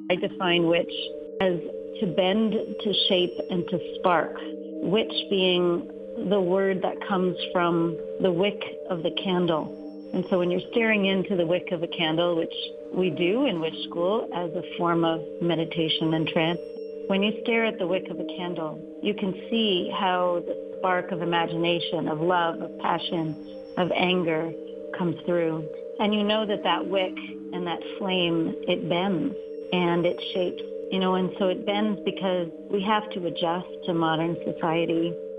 I define witch as to bend, to shape, and to spark. Witch being the word that comes from the wick of the candle. And so when you're staring into the wick of a candle, which we do in witch school as a form of meditation and trance, when you stare at the wick of a candle, you can see how the spark of imagination, of love, of passion, of anger comes through. And you know that that wick and that flame, it bends and it shapes, and so it bends because we have to adjust to modern society.